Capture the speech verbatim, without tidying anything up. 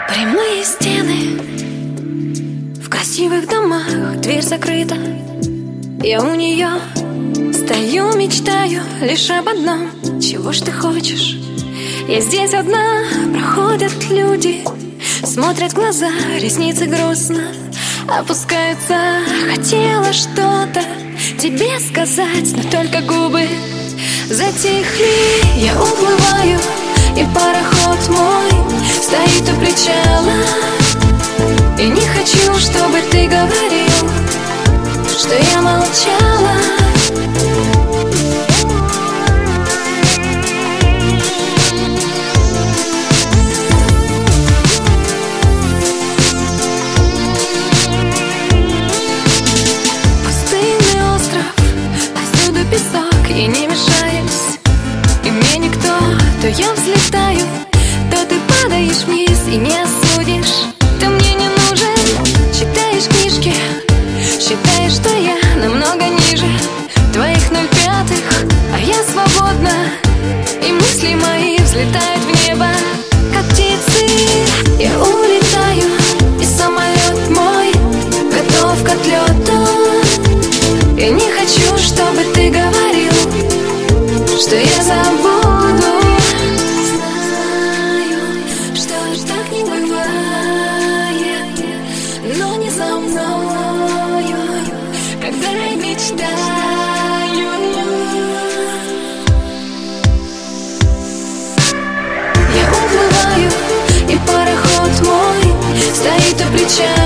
Прямые стены в красивых домах, дверь закрыта. Я у нее стою, мечтаю лишь об одном. Чего ж ты хочешь? Я здесь одна, проходят люди, смотрят в глаза, ресницы грустно опускаются. Хотела что-то тебе сказать, но только губы затихли. Я уплываю, и пароход мой стоит у причала. И не хочу, чтобы ты говорил, что я молчала. Пустынный остров, повсюду песок, и не мешаюсь. И мне никто, то я взлетаю, то ты падаешь вниз и не осудишь. Ты мне не нужен, читаешь книжки, считаешь, что я намного ниже твоих ноль пятых, а я свободна, и мысли мои взлетают в небо, как птицы. Я улетаю, и самолет мой готов к отлету. Я не хочу, чтобы ты говорил, что я забуду. Знаю, что ж так не бывает, но не со мною, когда я мечтаю. Я уплываю, и пароход мой стоит у причала.